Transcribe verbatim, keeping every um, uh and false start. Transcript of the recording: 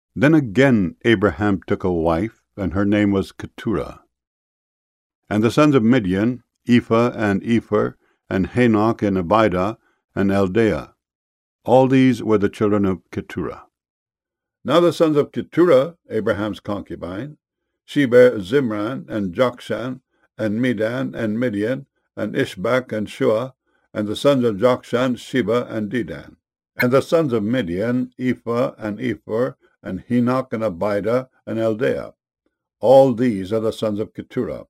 Then again Abraham took a wife, and her name was Keturah. And the sons of Midian, Ephah and Epher, and Hanoch and Abidah, and Eldaah. All these were the children of Keturah. Now the sons of Keturah, Abraham's concubine, she bare Zimran, and Jokshan, and Medan, and Midian, and Ishbak, and Shua, and the sons of Jokshan, Sheba, and Dedan. And the sons of Midian, Ephah, and Epher, and Henoch, and Abidah, and Eldaah. All these are the sons of Keturah.